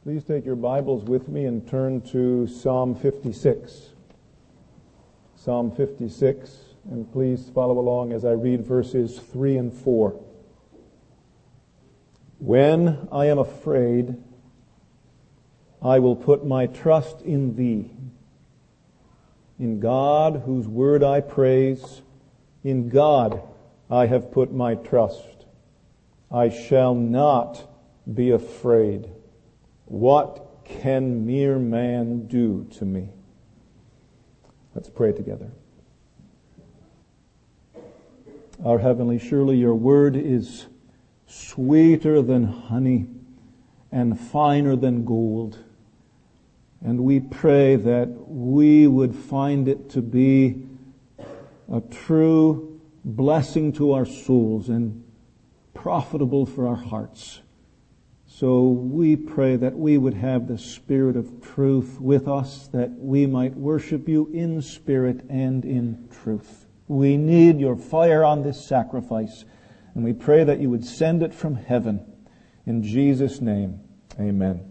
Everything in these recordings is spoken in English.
Please take your Bibles with me and turn to Psalm 56. Psalm 56, and please follow along as I read verses 3 and 4. When I am afraid, I will put my trust in Thee. In God, whose word I praise, in God I have put my trust. I shall not be afraid. What can mere man do to me? Let's pray together. Our Heavenly, surely your word is sweeter than honey and finer than gold. And we pray that we would find it to be a true blessing to our souls and profitable for our hearts. So we pray that we would have the Spirit of truth with us, that we might worship you in spirit and in truth. We need your fire on this sacrifice, and we pray that you would send it from heaven. In Jesus' name, amen.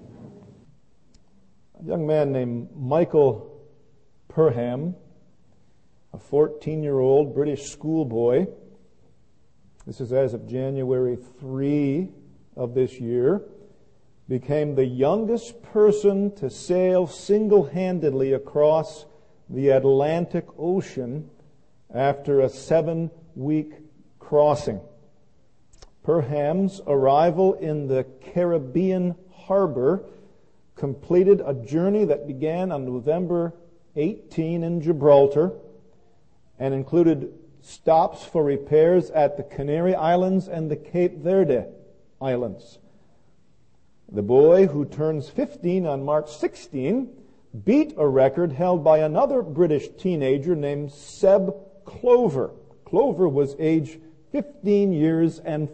A young man named Michael Perham, a 14-year-old British schoolboy. This is as of January 3 of this year, became the youngest person to sail single-handedly across the Atlantic Ocean after a 7-week crossing. Perham's arrival in the Caribbean harbor completed a journey that began on November 18 in Gibraltar and included stops for repairs at the Canary Islands and the Cape Verde Islands. The boy, who turns 15 on March 16, beat a record held by another British teenager named Seb Clover. Clover was age 15 years and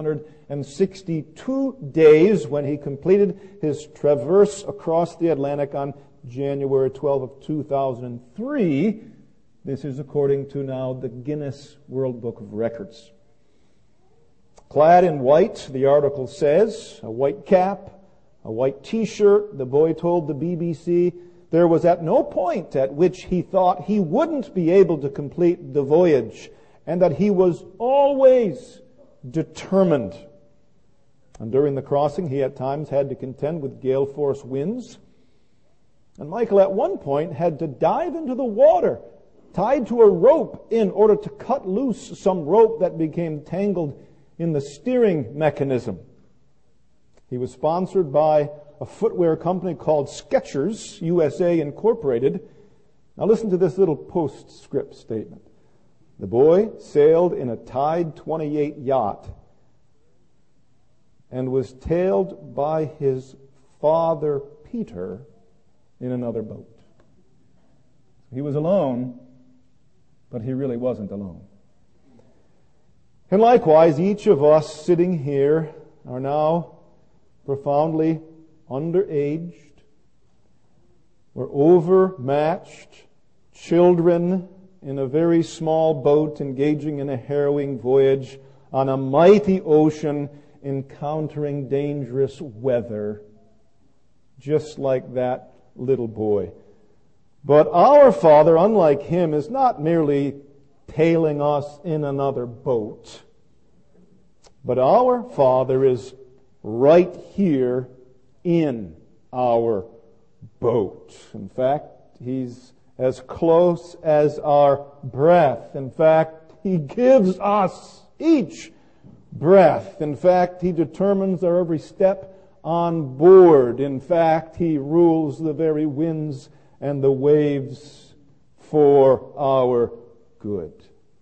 362 days when he completed his traverse across the Atlantic on January 12 of 2003. This is according to now the Guinness World Book of Records. Clad in white, the article says, a white cap, a white t-shirt, the boy told the BBC there was at no point at which he thought he wouldn't be able to complete the voyage, and that he was always determined. And during the crossing, he at times had to contend with gale force winds. And Michael at one point had to dive into the water, tied to a rope in order to cut loose some rope that became tangled in the steering mechanism. He was sponsored by a footwear company called Skechers USA Incorporated. Now listen to this little postscript statement. The boy sailed in a Tide 28 yacht and was tailed by his father Peter in another boat. He was alone, but he really wasn't alone. And likewise, each of us sitting here are now profoundly underaged. We're overmatched children in a very small boat engaging in a harrowing voyage on a mighty ocean, encountering dangerous weather, just like that little boy. But our Father, unlike him, is not merely tailing us in another boat, but our Father is right here in our boat. In fact, He's as close as our breath. In fact, He gives us each breath. In fact, He determines our every step on board. In fact, He rules the very winds and the waves for our good.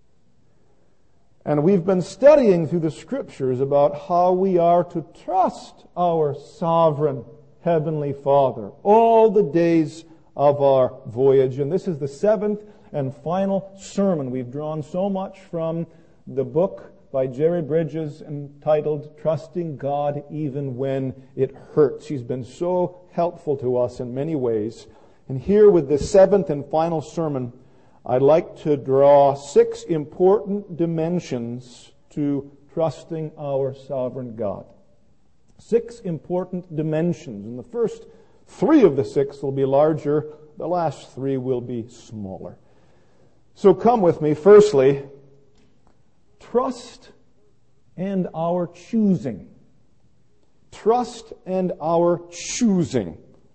And we've been studying through the Scriptures about how we are to trust our sovereign Heavenly Father all the days of our voyage. And this is the 7th and final sermon. We've drawn so much from the book by Jerry Bridges entitled Trusting God Even When It Hurts. He's been so helpful to us in many ways. And here with the 7th and final sermon, I'd like to draw 6 important dimensions to trusting our sovereign God. 6 important dimensions. And the first 3 of the 6 will be larger. The last 3 will be smaller. So come with me. Firstly, trust and our choosing. Trust and our choosing.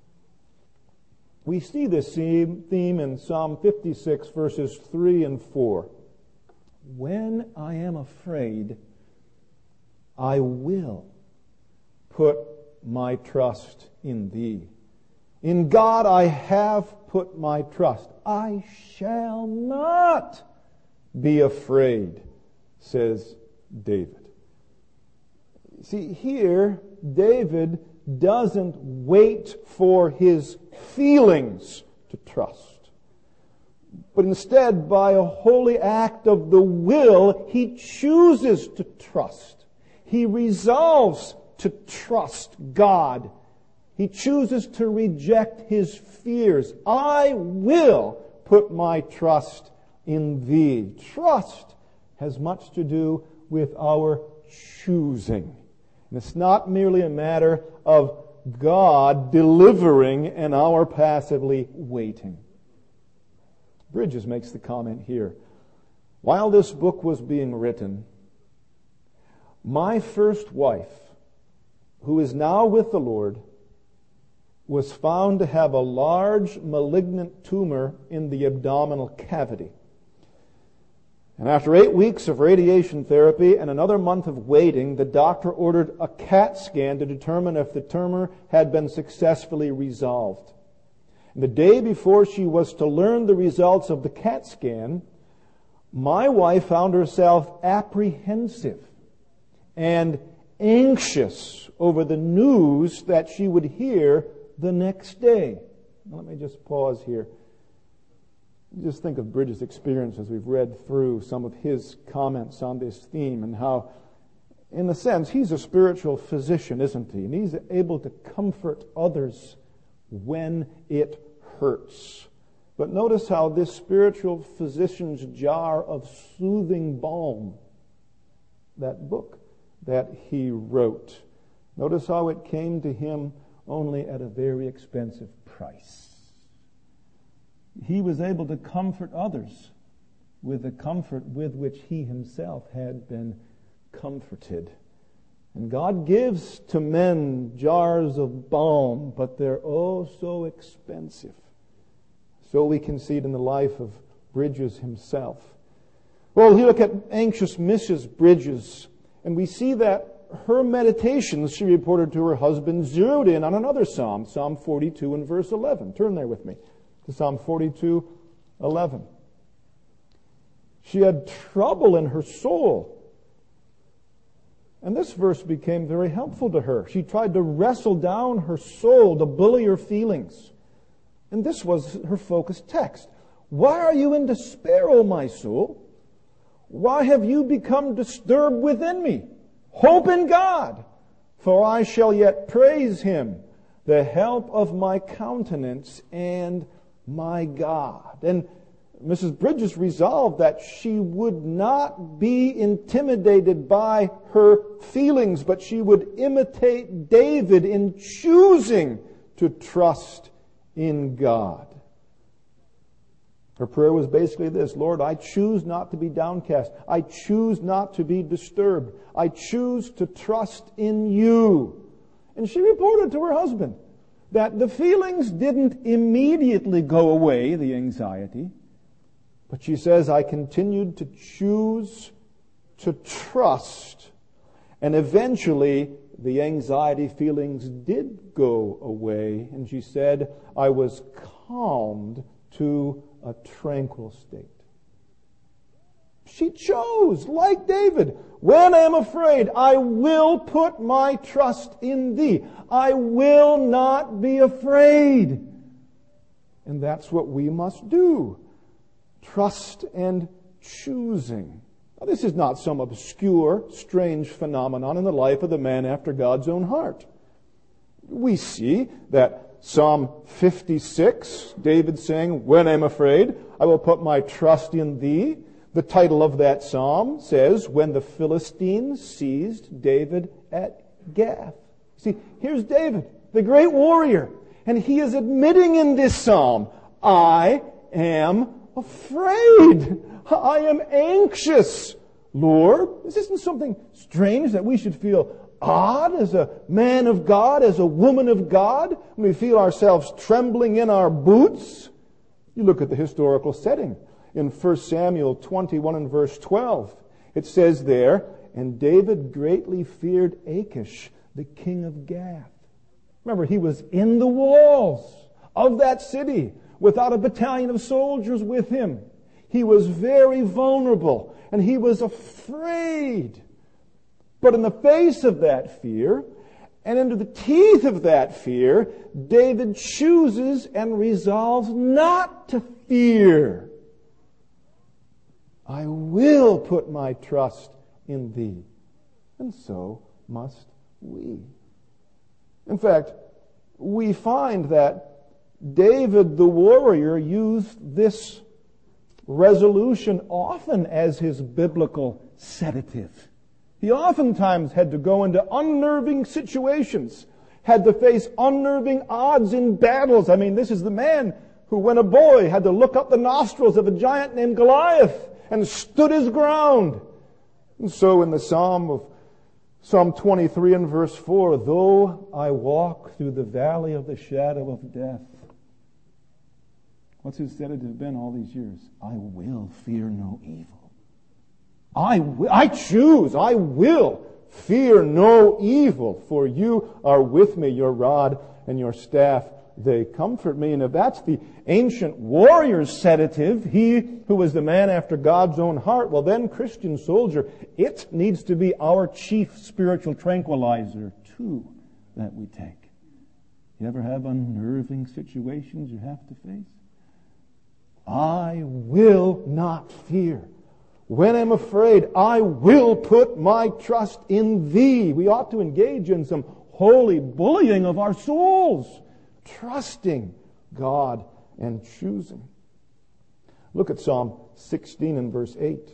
We see this theme in Psalm 56, verses 3 and 4. When I am afraid, I will put my trust in Thee. In God I have put my trust. I shall not be afraid, says David. See, here, David doesn't wait for his feelings to trust, but instead, by a holy act of the will, he chooses to trust. He resolves to trust God. He chooses to reject his fears. I will put my trust in Thee. Trust has much to do with our choosing. And it's not merely a matter of God delivering and our passively waiting. Bridges makes the comment here. While this book was being written, my first wife, who is now with the Lord, was found to have a large malignant tumor in the abdominal cavity. And after 8 weeks of radiation therapy and another month of waiting, the doctor ordered a CAT scan to determine if the tumor had been successfully resolved. And the day before she was to learn the results of the CAT scan, my wife found herself apprehensive and anxious over the news that she would hear the next day. Now, let me just pause here. Just think of Bridges' experience as we've read through some of his comments on this theme and how, in a sense, he's a spiritual physician, isn't he? And he's able to comfort others when it hurts. But notice how this spiritual physician's jar of soothing balm, that book that he wrote, notice how it came to him only at a very expensive price. He was able to comfort others with the comfort with which he himself had been comforted. And God gives to men jars of balm, but they're oh so expensive. So we can see it in the life of Bridges himself. Well, we look at anxious Mrs. Bridges, and we see that her meditations, she reported to her husband, zeroed in on another psalm, Psalm 42 and verse 11. Turn there with me to Psalm 42:11. She had trouble in her soul. And this verse became very helpful to her. She tried to wrestle down her soul, to bully her feelings. And this was her focused text. Why are you in despair, O my soul? Why have you become disturbed within me? Hope in God, for I shall yet praise Him, the help of my countenance and my God. And Mrs. Bridges resolved that she would not be intimidated by her feelings, but she would imitate David in choosing to trust in God. Her prayer was basically this: Lord, I choose not to be downcast. I choose not to be disturbed. I choose to trust in you. And she reported to her husband that the feelings didn't immediately go away, the anxiety. But she says, I continued to choose to trust. And eventually, the anxiety feelings did go away. And she said, I was calmed to a tranquil state. She chose, like David, when I am afraid, I will put my trust in Thee. I will not be afraid. And that's what we must do. Trust and choosing. Now, this is not some obscure, strange phenomenon in the life of the man after God's own heart. We see that Psalm 56, David saying, when I'm afraid, I will put my trust in Thee. The title of that psalm says, when the Philistines seized David at Gath. See, here's David, the great warrior, and he is admitting in this psalm, I am afraid. I am anxious. Lord, this isn't something strange that we should feel odd as a man of God, as a woman of God, when we feel ourselves trembling in our boots. You look at the historical setting. In 1 Samuel 21 and verse 12, it says there, and David greatly feared Achish, the king of Gath. Remember, he was in the walls of that city without a battalion of soldiers with him. He was very vulnerable, and he was afraid. But in the face of that fear, and into the teeth of that fear, David chooses and resolves not to fear. I will put my trust in thee. And so must we. In fact, we find that David the warrior used this resolution often as his biblical sedative. He oftentimes had to go into unnerving situations, had to face unnerving odds in battles. I mean, this is the man who, when a boy, had to look up the nostrils of a giant named Goliath and stood his ground. And so in the Psalm 23 and verse 4, though I walk through the valley of the shadow of death. What's his sedative been all these years? I will fear no evil. I will fear no evil, for you are with me, your rod and your staff, they comfort me. And if that's the ancient warrior's sedative, he who was the man after God's own heart, well then, Christian soldier, it needs to be our chief spiritual tranquilizer too that we take. You ever have unnerving situations you have to face? I will not fear. When I'm afraid, I will put my trust in thee. We ought to engage in some holy bullying of our souls, trusting God and choosing. Look at Psalm 16 and verse 8.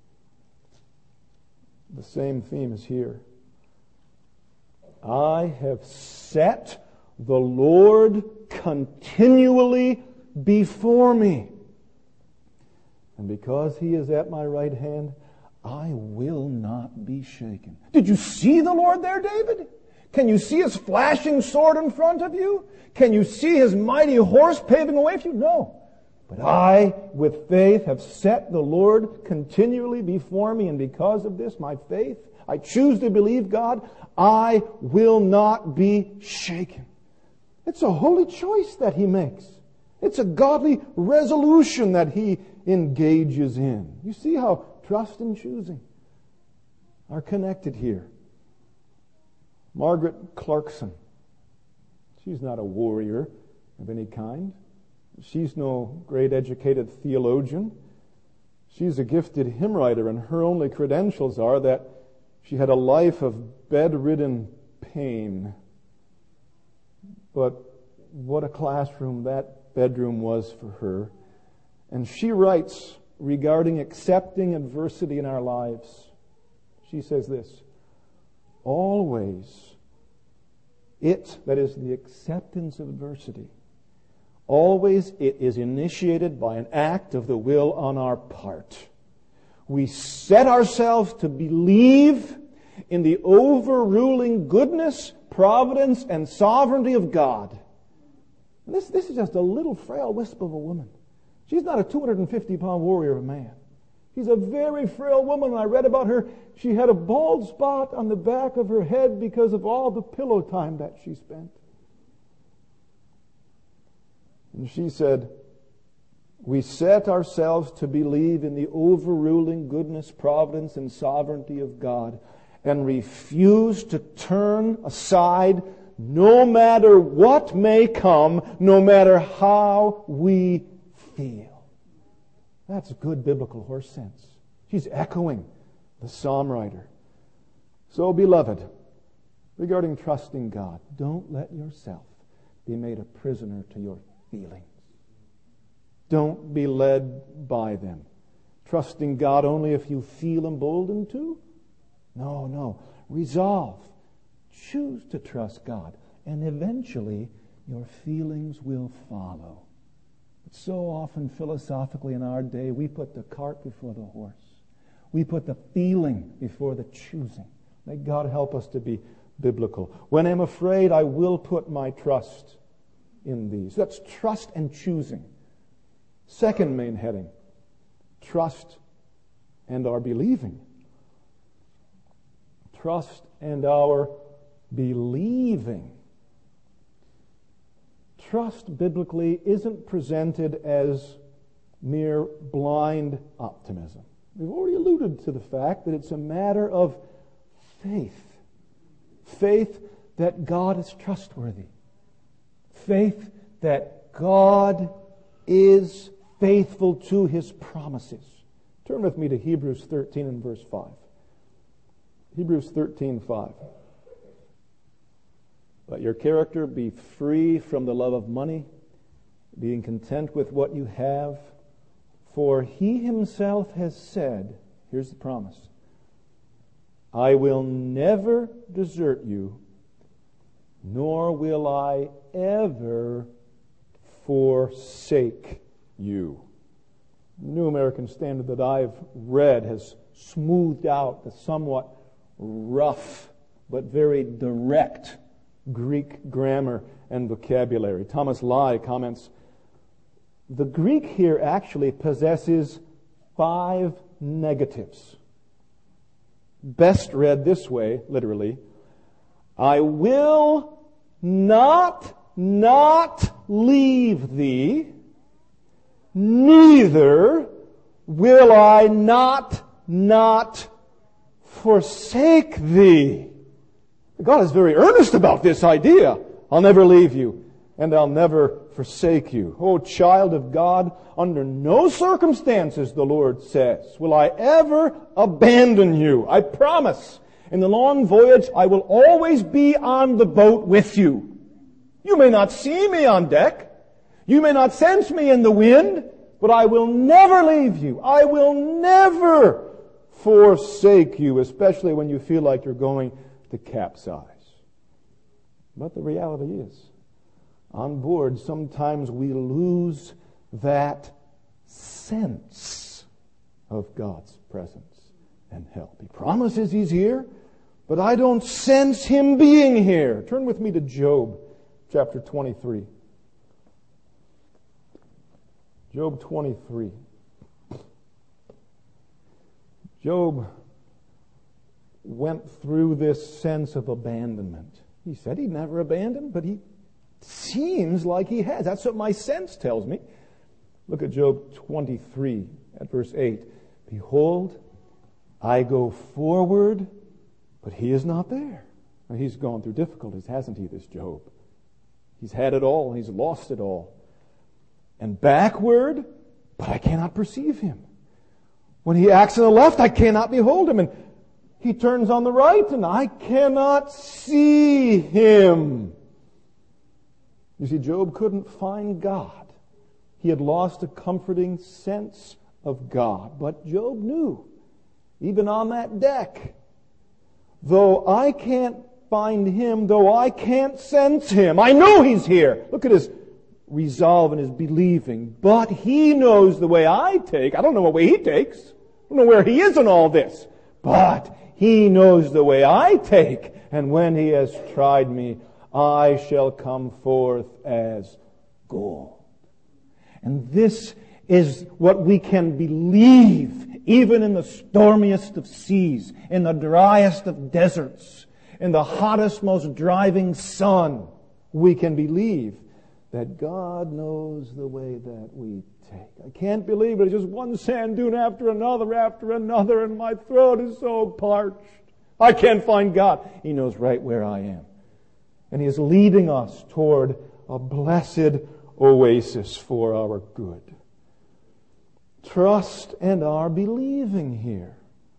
The same theme is here. I have set the Lord continually before me. And because he is at my right hand, I will not be shaken. Did you see the Lord there, David? Can you see his flashing sword in front of you? Can you see his mighty horse paving a way for you? No. But I, with faith, have set the Lord continually before me. And because of this, my faith, I choose to believe God. I will not be shaken. It's a holy choice that he makes. It's a godly resolution that he engages in. You see how trust and choosing are connected here. Margaret Clarkson. She's not a warrior of any kind. She's no great educated theologian. She's a gifted hymn writer, and her only credentials are that she had a life of bedridden pain. But what a classroom that bedroom was for her. And she writes regarding accepting adversity in our lives. She says this, always that is the acceptance of adversity, always it is initiated by an act of the will on our part. We set ourselves to believe in the overruling goodness, providence, and sovereignty of God. And this is just a little frail wisp of a woman. She's not a 250-pound warrior of a man. She's a very frail woman. When I read about her, she had a bald spot on the back of her head because of all the pillow time that she spent. And she said, we set ourselves to believe in the overruling goodness, providence, and sovereignty of God and refuse to turn aside no matter what may come, no matter how we feel. That's good biblical horse sense. She's echoing the psalm writer. So, beloved, regarding trusting God, don't let yourself be made a prisoner to your feelings. Don't be led by them. Trusting God only if you feel emboldened to? No. Resolve. Choose to trust God, and eventually your feelings will follow. But so often philosophically in our day, we put the cart before the horse. We put the feeling before the choosing. May God help us to be biblical. When I'm afraid, I will put my trust in these. That's trust and choosing. Second main heading, trust and our believing. Trust and our believing. Trust biblically isn't presented as mere blind optimism. We've already alluded to the fact that it's a matter of faith. Faith that God is trustworthy. Faith that God is faithful to His promises. Turn with me to Hebrews 13 and verse 5. Hebrews 13:5. Let your character be free from the love of money, being content with what you have. For He Himself has said, here's the promise, I will never desert you, nor will I ever forsake you. The New American Standard that I've read has smoothed out the somewhat rough but very direct Greek grammar and vocabulary. Thomas Lai comments, the Greek here actually possesses 5 negatives. Best read this way, literally, I will not leave thee, neither will I not forsake thee. God is very earnest about this idea. I'll never leave you, and I'll never forsake you. Oh, child of God, under no circumstances, the Lord says, will I ever abandon you. I promise. In the long voyage, I will always be on the boat with you. You may not see me on deck. You may not sense me in the wind, but I will never leave you. I will never forsake you, especially when you feel like you're going to capsize. But the reality is, on board, sometimes we lose that sense of God's presence and help. He promises He's here, but I don't sense Him being here. Turn with me to Job, chapter 23. Job 23. Job went through this sense of abandonment. He said he'd never abandoned, but he seems like he has. That's what my sense tells me. Look at Job 23 at verse 8. Behold, I go forward, but he is not there. Now, he's gone through difficulties, hasn't he, this Job? He's had it all. He's lost it all. And backward, but I cannot perceive him. When he acts on the left, I cannot behold him. And he turns on the right, and I cannot see him. You see, Job couldn't find God. He had lost a comforting sense of God. But Job knew, even on that deck, though I can't find him, though I can't sense him, I know he's here. Look at his resolve and his believing. But he knows the way I take. I don't know what way he takes. I don't know where he is in all this. But he knows the way I take. And when he has tried me, I shall come forth as gold. And this is what we can believe, even in the stormiest of seas, in the driest of deserts, in the hottest, most driving sun. We can believe that God knows the way that we take. I can't believe it. It's just one sand dune after another, and my throat is so parched. I can't find God. He knows right where I am. And He is leading us toward a blessed oasis for our good. Trust and our believing here.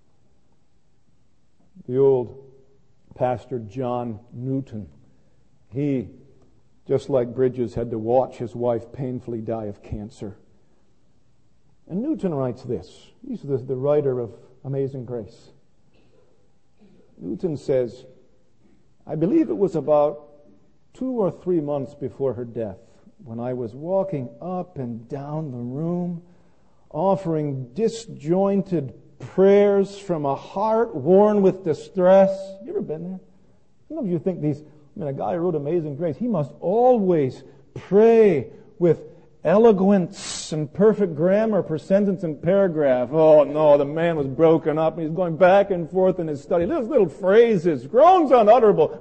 The old pastor John Newton, he, just like Bridges, had to watch his wife painfully die of cancer. And Newton writes this. He's the writer of Amazing Grace. Newton says, I believe it was about 2 or 3 months before her death when I was walking up and down the room offering disjointed prayers from a heart worn with distress. You ever been there? Some of you think a guy who wrote Amazing Grace, he must always pray with eloquence and perfect grammar per sentence and paragraph. Oh no, the man was broken up. He's going back and forth in his study. Those little phrases, groans unutterable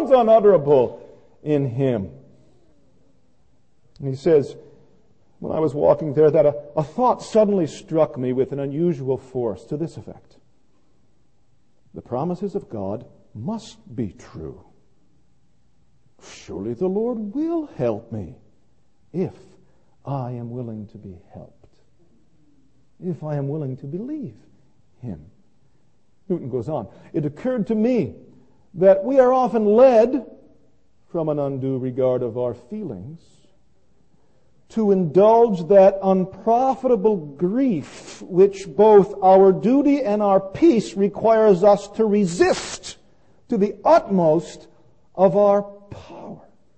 in him. And he says, when I was walking there, that a thought suddenly struck me with an unusual force to this effect. The promises of God must be true. Surely the Lord will help me if I am willing to be helped, if I am willing to believe Him. Newton goes on, it occurred to me that we are often led from an undue regard of our feelings to indulge that unprofitable grief which both our duty and our peace requires us to resist to the utmost of our power.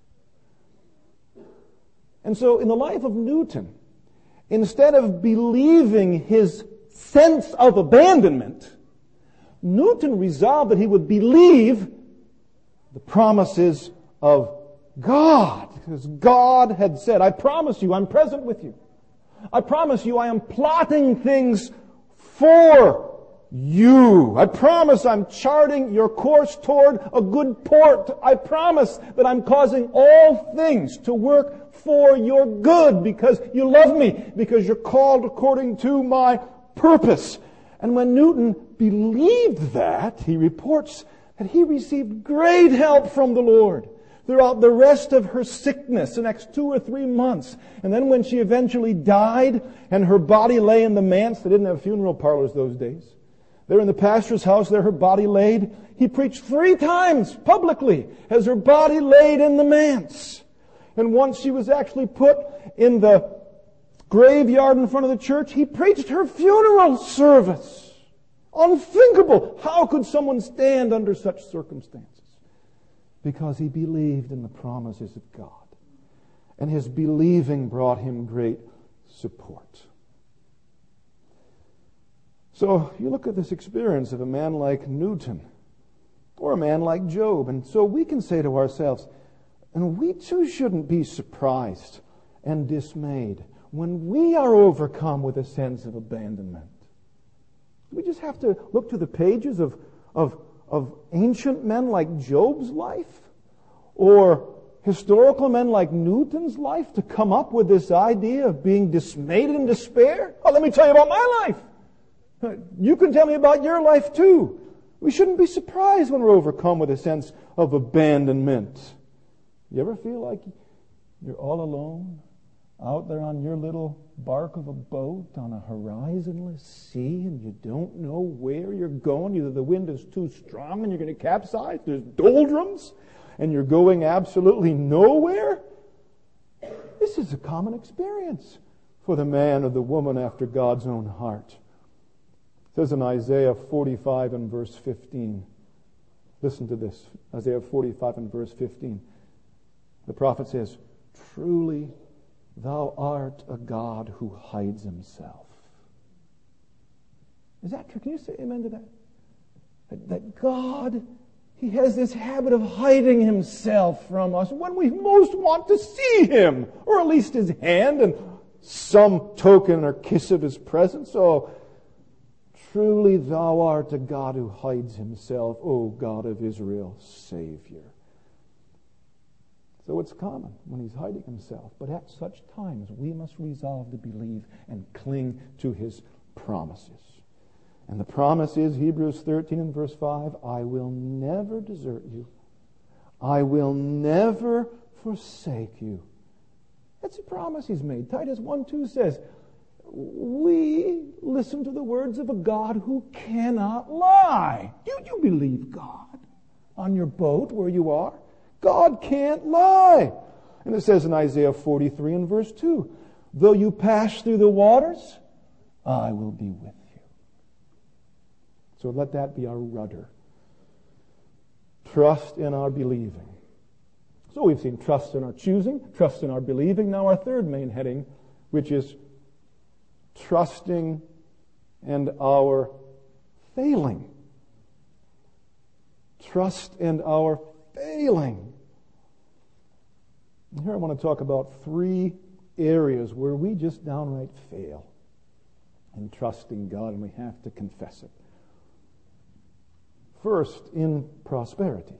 And so in the life of Newton, instead of believing his sense of abandonment, Newton resolved that he would believe the promises of God. Because God had said, I promise you, I'm present with you. I promise you, I am plotting things for you. I promise I'm charting your course toward a good port. I promise that I'm causing all things to work for your good because you love me, because you're called according to my purpose. And when Newton believed that, he reports that he received great help from the Lord throughout the rest of her sickness, the next 2 or 3 months. And then when she eventually died and her body lay in the manse, they didn't have funeral parlors those days. There in the pastor's house, there her body laid. He preached 3 times publicly as her body laid in the manse. And once she was actually put in the graveyard in front of the church, he preached her funeral service. Unthinkable. How could someone stand under such circumstances? Because he believed in the promises of God. And his believing brought him great support. So you look at this experience of a man like Newton or a man like Job, and so we can say to ourselves, and we too shouldn't be surprised and dismayed when we are overcome with a sense of abandonment. We just have to look to the pages of ancient men like Job's life or historical men like Newton's life to come up with this idea of being dismayed and despair. Oh, let me tell you about my life. You can tell me about your life too. We shouldn't be surprised when we're overcome with a sense of abandonment. You ever feel like you're all alone out there on your little bark of a boat on a horizonless sea and you don't know where you're going? Either the wind is too strong and you're going to capsize, there's doldrums, and you're going absolutely nowhere? This is a common experience for the man or the woman after God's own heart. It says in Isaiah 45 and verse 15. Listen to this. Isaiah 45 and verse 15. The prophet says, truly thou art a God who hides himself. Is that true? Can you say amen to that? That God, He has this habit of hiding Himself from us when we most want to see Him, or at least His hand and some token or kiss of His presence. Oh, truly thou art a God who hides Himself, O God of Israel, Savior. So it's common when He's hiding Himself. But at such times, we must resolve to believe and cling to His promises. And the promise is, Hebrews 13 and verse 5, I will never desert you. I will never forsake you. That's a promise He's made. Titus 1:2 says, we listen to the words of a God who cannot lie. Do you believe God on your boat where you are? God can't lie. And it says in Isaiah 43 and verse 2, though you pass through the waters, I will be with you. So let that be our rudder. trust in our believing. So we've seen trust in our choosing, trust in our believing. Now our third main heading, which is trusting and our failing. Trust and our failing. Here I want to talk about 3 areas where we just downright fail in trusting God, and we have to confess it. First, in prosperity.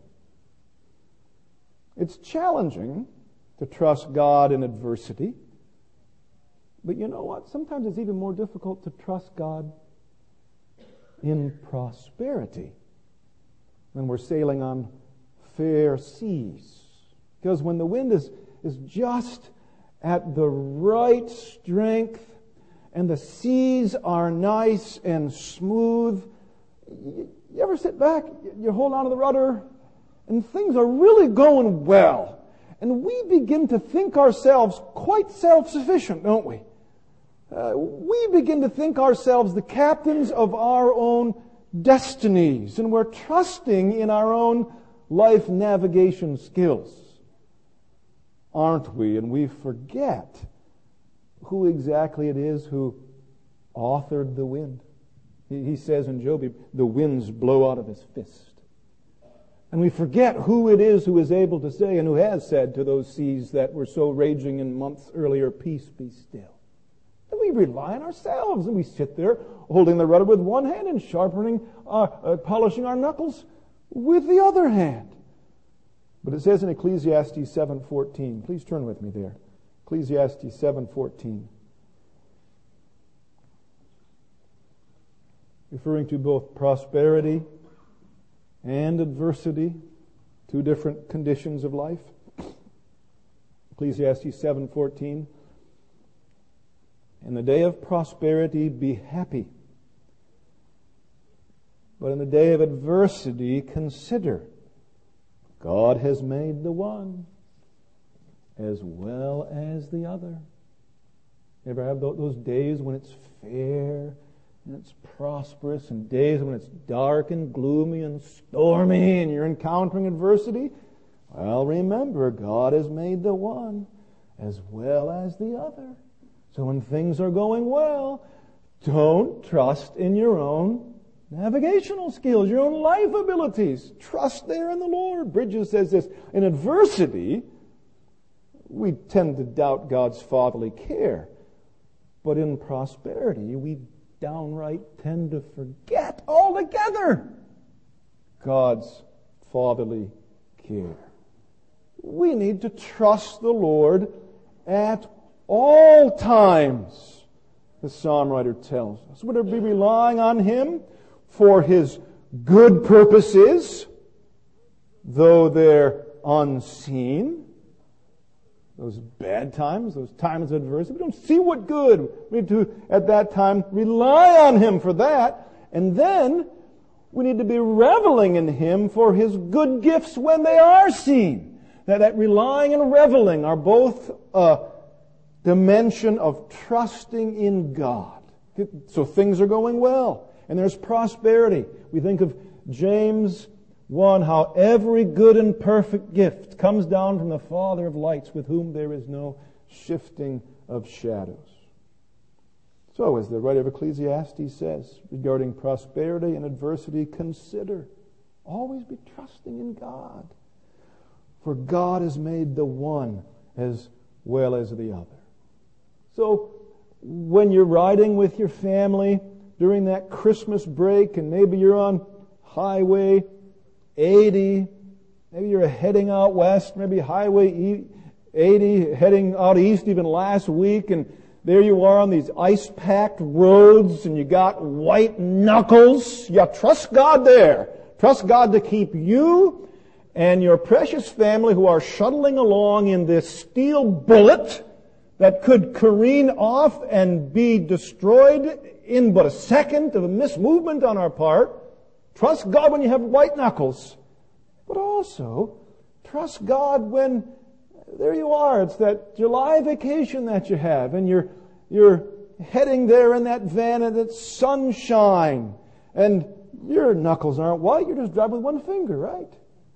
It's challenging to trust God in adversity, but you know what? Sometimes it's even more difficult to trust God in prosperity when we're sailing on fair seas. Because when the wind is just at the right strength and the seas are nice and smooth, you ever sit back, you hold on to the rudder, and things are really going well. And we begin to think ourselves quite self-sufficient, don't we? We begin to think ourselves the captains of our own destinies, and we're trusting in our own life navigation skills, aren't we? And we forget who exactly it is who authored the wind. He says in Job, the winds blow out of his fist. And we forget who it is who is able to say and who has said to those seas that were so raging in months earlier, peace be still. And we rely on ourselves, and we sit there holding the rudder with one hand and polishing our knuckles with the other hand. But it says in Ecclesiastes 7:14, please turn with me there. Ecclesiastes 7:14. Referring to both prosperity and adversity, 2 different conditions of life. Ecclesiastes 7:14. In the day of prosperity, be happy. But in the day of adversity, consider God has made the one as well as the other. You ever have those days when it's fair and it's prosperous, and days when it's dark and gloomy and stormy and you're encountering adversity? Well, remember, God has made the one as well as the other. So when things are going well, don't trust in your own navigational skills, your own life abilities. Trust there in the Lord. Bridges says this, in adversity, we tend to doubt God's fatherly care. But in prosperity, we downright tend to forget altogether God's fatherly care. We need to trust the Lord at all times, the psalm writer tells us. Would it be relying on Him for His good purposes, though they're unseen? Those bad times, those times of adversity, we don't see what good. We need to, at that time, rely on Him for that. And then we need to be reveling in Him for His good gifts when they are seen. That relying and reveling are both dimension of trusting in God. So things are going well, and there's prosperity. We think of James 1, how every good and perfect gift comes down from the Father of lights, with whom there is no shifting of shadows. So, as the writer of Ecclesiastes says, regarding prosperity and adversity, consider, always be trusting in God. For God has made the one as well as the other. So, when you're riding with your family during that Christmas break, and maybe you're on Highway 80, maybe you're heading out west, maybe Highway 80, heading out east even last week, and there you are on these ice-packed roads, and you got white knuckles. You trust God there. Trust God to keep you and your precious family who are shuttling along in this steel bullet that could careen off and be destroyed in but a second of a mismovement on our part. Trust God when you have white knuckles. But also, trust God when, there you are, it's that July vacation that you have, and you're heading there in that van and it's sunshine, and your knuckles aren't white, you're just driving with one finger, right?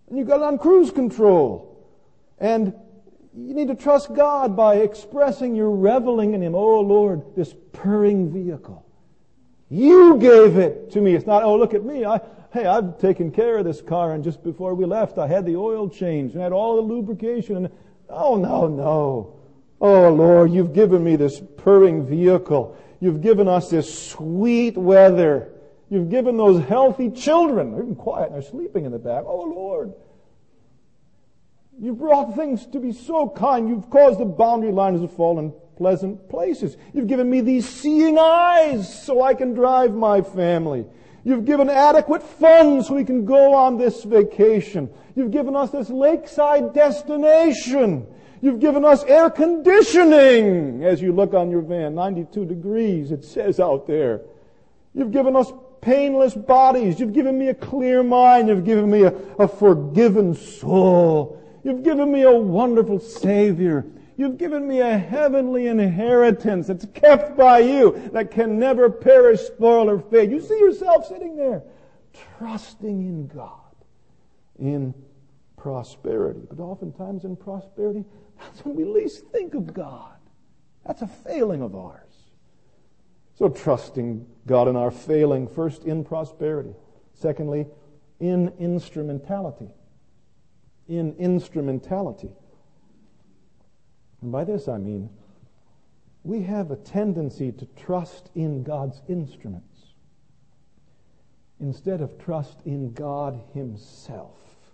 and you got it on cruise control. And you need to trust God by expressing your reveling in Him. Oh Lord, this purring vehicle. You gave it to me. It's not, oh look at me. I've taken care of this car, and just before we left I had the oil changed and had all the lubrication. And oh no. Oh Lord, you've given me this purring vehicle. You've given us this sweet weather. You've given those healthy children. They're even quiet and they're sleeping in the back. Oh Lord. You've brought things to be so kind. You've caused the boundary lines to fall in pleasant places. You've given me these seeing eyes so I can drive my family. You've given adequate funds so we can go on this vacation. You've given us this lakeside destination. You've given us air conditioning. As you look on your van, 92 degrees, it says out there. You've given us painless bodies. You've given me a clear mind. You've given me a forgiven soul. You've given me a wonderful Savior. You've given me a heavenly inheritance that's kept by you, that can never perish, spoil, or fade. You see yourself sitting there, trusting in God, in prosperity. But oftentimes in prosperity, that's when we least think of God. That's a failing of ours. So trusting God in our failing, first in prosperity. Secondly, in instrumentality. In instrumentality. And by this I mean, we have a tendency to trust in God's instruments instead of trust in God Himself.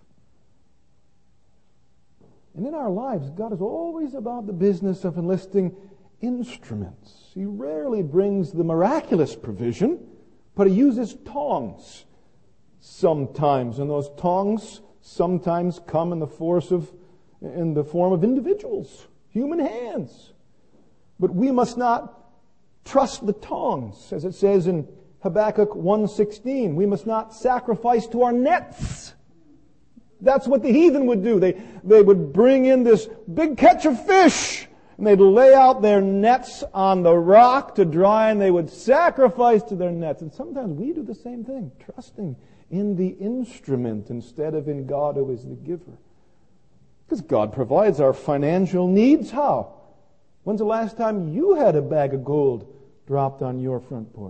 And in our lives, God is always about the business of enlisting instruments. He rarely brings the miraculous provision, but He uses tongs sometimes. And those tongs sometimes come in the form of individuals, human hands. But we must not trust the tongs, as it says in Habakkuk 1:16. We must not sacrifice to our nets. That's what the heathen would do. They would bring in this big catch of fish, and they'd lay out their nets on the rock to dry, and they would sacrifice to their nets. And sometimes we do the same thing, trusting in the instrument instead of in God who is the giver. Because God provides our financial needs. How? When's the last time you had a bag of gold dropped on your front porch?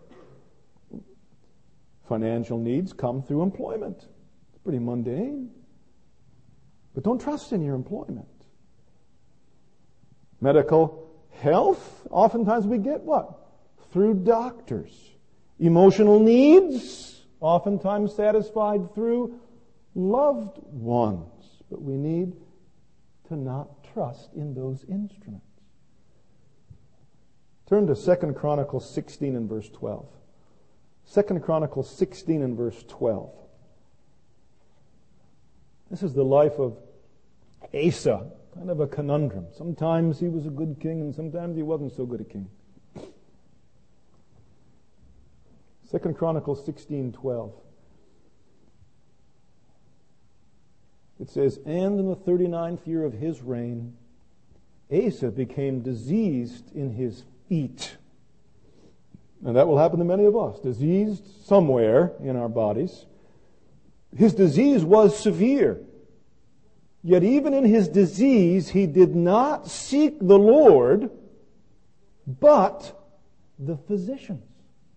Financial needs come through employment. It's pretty mundane. But don't trust in your employment. Medical health, oftentimes we get what? Through doctors. Emotional needs, oftentimes satisfied through loved ones. But we need to not trust in those instruments. Turn to 2 Chronicles 16 and verse 12. 2 Chronicles 16 and verse 12. This is the life of Asa, kind of a conundrum. Sometimes he was a good king and sometimes he wasn't so good a king. 2 Chronicles 16:12. It says, "And in the 39th year of his reign, Asa became diseased in his feet." And that will happen to many of us, diseased somewhere in our bodies. His disease was severe. Yet even in his disease, he did not seek the Lord, but the physicians.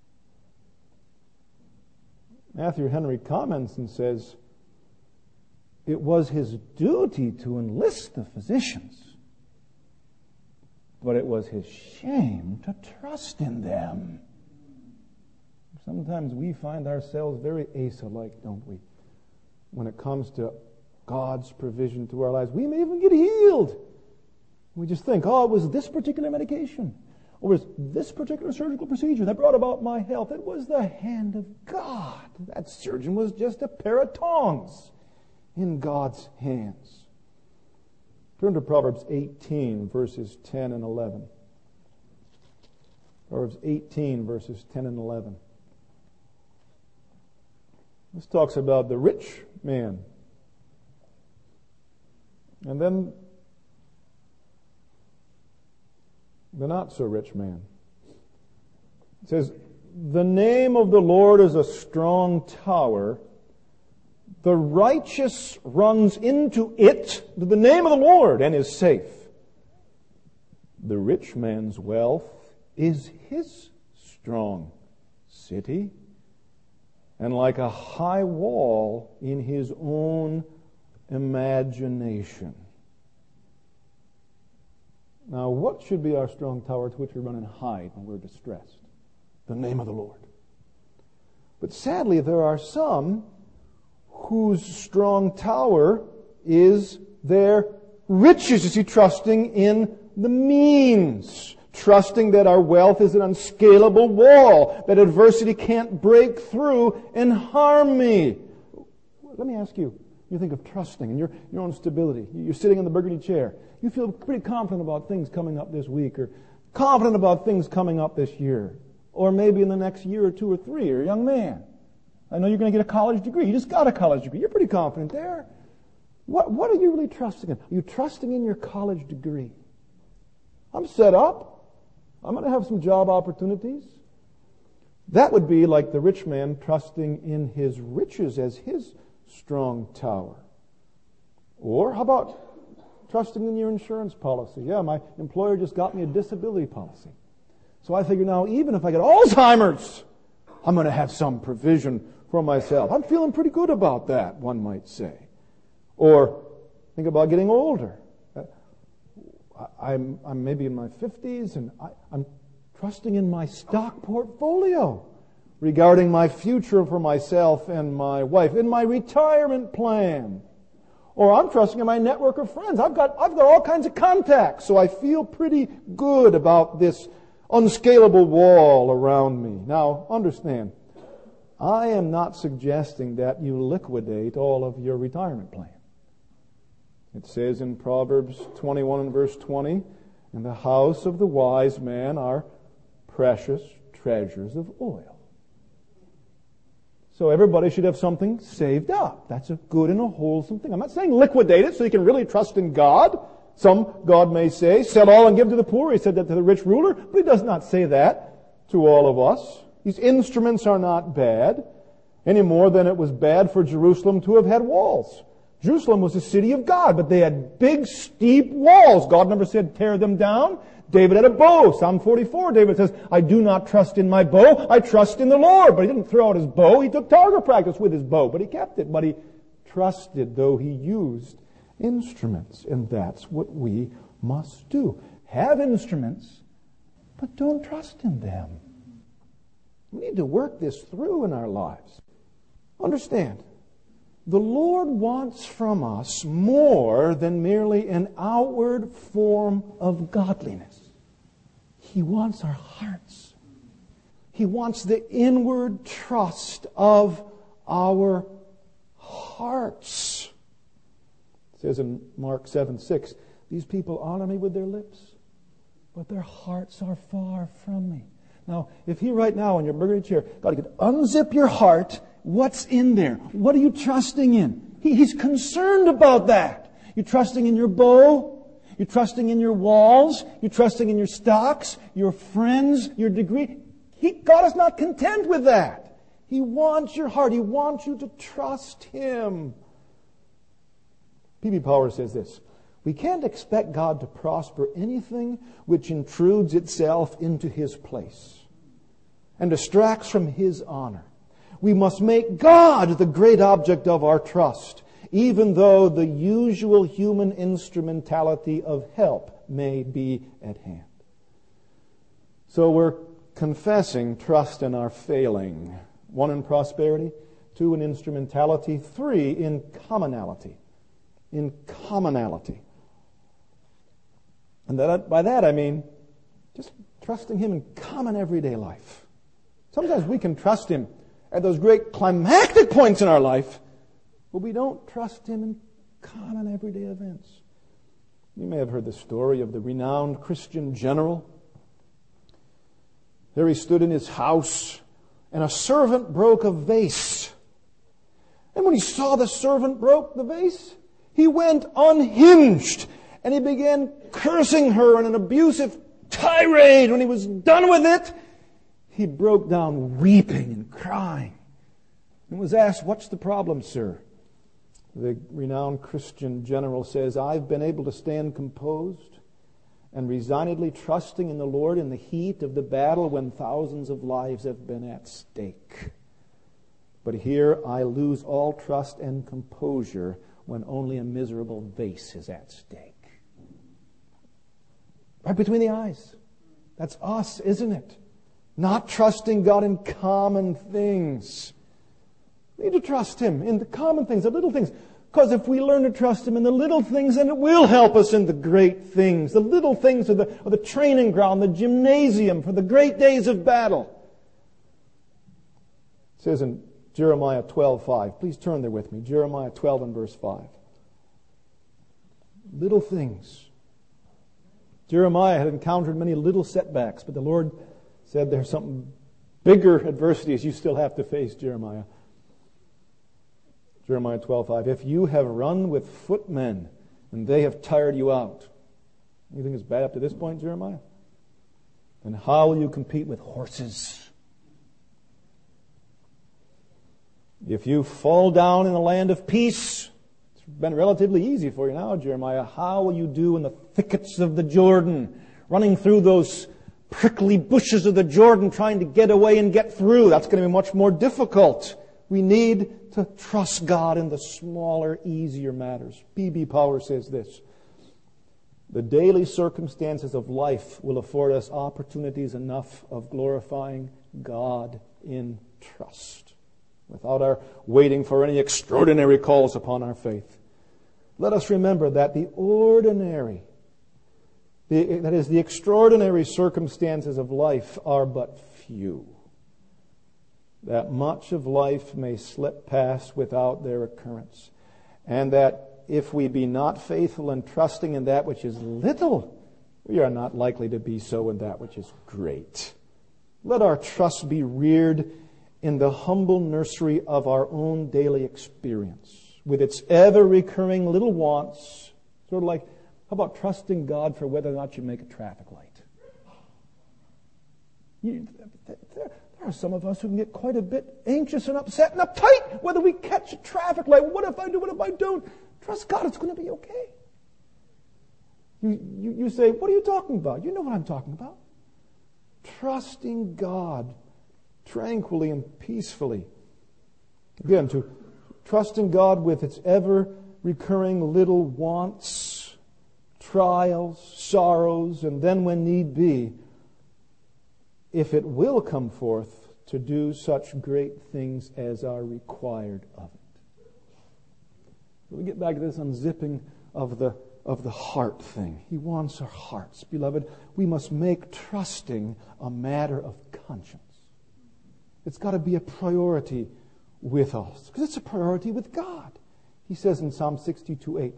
Matthew Henry comments and says, it was his duty to enlist the physicians, but it was his shame to trust in them. Sometimes we find ourselves very Asa-like, don't we? When it comes to God's provision to our lives. We may even get healed. We just think, oh, it was this particular medication, or it was this particular surgical procedure that brought about my health. It was the hand of God. That surgeon was just a pair of tongs in God's hands. Turn to Proverbs 18, verses 10 and 11. Proverbs 18, verses 10 and 11. This talks about the rich man. And then the not-so-rich man. It says, "The name of the Lord is a strong tower. The righteous runs into it, to the name of the Lord, and is safe. The rich man's wealth is his strong city, and like a high wall in his own imagination. Now, what should be our strong tower to which we run and hide when we're distressed? The name of the Lord. But sadly, there are some whose strong tower is their riches. You see, trusting in the means. Trusting that our wealth is an unscalable wall, that adversity can't break through and harm me. Let me ask you, you think of trusting in your own stability. You're sitting in the burgundy chair. You feel pretty confident about things coming up this week, or confident about things coming up this year, or maybe in the next year or 2 or 3. You're a young man. I know you're going to get a college degree. You just got a college degree. You're pretty confident there. What are you really trusting in? Are you trusting in your college degree? I'm set up. I'm going to have some job opportunities. That would be like the rich man trusting in his riches as his strong tower. Or how about trusting in your insurance policy? Yeah, my employer just got me a disability policy. So I figure now, even if I get Alzheimer's, I'm going to have some provision for myself. I'm feeling pretty good about that, one might say. Or think about getting older. I'm maybe in my 50s, and I'm trusting in my stock portfolio regarding my future for myself and my wife, in my retirement plan. Or I'm trusting in my network of friends. I've got all kinds of contacts, so I feel pretty good about this unscalable wall around me. Now, understand, I am not suggesting that you liquidate all of your retirement plan. It says in Proverbs 21 and verse 20, "In the house of the wise man are precious treasures of oil." So everybody should have something saved up. That's a good and a wholesome thing. I'm not saying liquidate it so you can really trust in God. Some, God may say, sell all and give to the poor. He said that to the rich ruler, but he does not say that to all of us. These instruments are not bad, any more than it was bad for Jerusalem to have had walls. Jerusalem was a city of God, but they had big, steep walls. God never said tear them down. David had a bow. Psalm 44, David says, "I do not trust in my bow, I trust in the Lord." But he didn't throw out his bow. He took target practice with his bow, but he kept it. But he trusted, though he used instruments. And that's what we must do. Have instruments, but don't trust in them. We need to work this through in our lives. Understand, the Lord wants from us more than merely an outward form of godliness. He wants our hearts. He wants the inward trust of our hearts. It says in Mark 7:6, "These people honor me with their lips, but their hearts are far from me." Now, if he right now in your burgundy chair, God could unzip your heart, what's in there? What are you trusting in? He's concerned about that. You're trusting in your bow. You're trusting in your walls. You're trusting in your stocks, your friends, your degree. God is not content with that. He wants your heart. He wants you to trust Him. P.B. Power says this: "We can't expect God to prosper anything which intrudes itself into His place and distracts from His honor. We must make God the great object of our trust, even though the usual human instrumentality of help may be at hand." So we're confessing trust in our failing. 1, in prosperity. 2, in instrumentality. 3, in commonality. In commonality. And by that I mean just trusting Him in common everyday life. Sometimes we can trust Him at those great climactic points in our life, but we don't trust Him in common everyday events. You may have heard the story of the renowned Christian general. There he stood in his house, and a servant broke a vase. And when he saw the servant broke the vase, he went unhinged, and he began cursing her in an abusive tirade. When he was done with it, he broke down weeping and crying and was asked, "What's the problem, sir?" the renowned Christian general, says, "I've been able to stand composed and resignedly trusting in the Lord in the heat of the battle when thousands of lives have been at stake. But here I lose all trust and composure when only a miserable vase is at stake." Right between the eyes. That's us, isn't it? Not trusting God in common things. We need to trust Him in the common things, the little things. Because if we learn to trust Him in the little things, then it will help us in the great things. The little things are the training ground, the gymnasium for the great days of battle. It says in Jeremiah 12:5. Please turn there with me. Jeremiah 12 and verse 5. Little things. Jeremiah had encountered many little setbacks, but the Lord said there's something bigger adversities you still have to face, Jeremiah. Jeremiah 12:5. If you have run with footmen and they have tired you out. You think it's bad up to this point, Jeremiah? Then how will you compete with horses? If you fall down in the land of peace, it's been relatively easy for you now, Jeremiah. How will you do in the thickets of the Jordan, running through those prickly bushes of the Jordan, trying to get away and get through? That's going to be much more difficult. We need to trust God in the smaller, easier matters. B.B. Power says this: the daily circumstances of life will afford us opportunities enough of glorifying God in trust, without our waiting for any extraordinary calls upon our faith. Let us remember that the extraordinary circumstances of life are but few. That much of life may slip past without their occurrence. And that if we be not faithful and trusting in that which is little, we are not likely to be so in that which is great. Let our trust be reared in the humble nursery of our own daily experience, with its ever-recurring little wants. Sort of like, how about trusting God for whether or not you make a traffic light? There are some of us who can get quite a bit anxious and upset and uptight whether we catch a traffic light. What if I do? What if I don't? Trust God, it's going to be okay. You say, what are you talking about? You know what I'm talking about. Trusting God tranquilly and peacefully. Again, to trust in God with its ever-recurring little wants, trials, sorrows, and then when need be, if it will come forth, to do such great things as are required of it. So we get back to this unzipping of the heart thing. He wants our hearts. Beloved, we must make trusting a matter of conscience. It's got to be a priority with us, because it's a priority with God. He says in Psalm 62:8,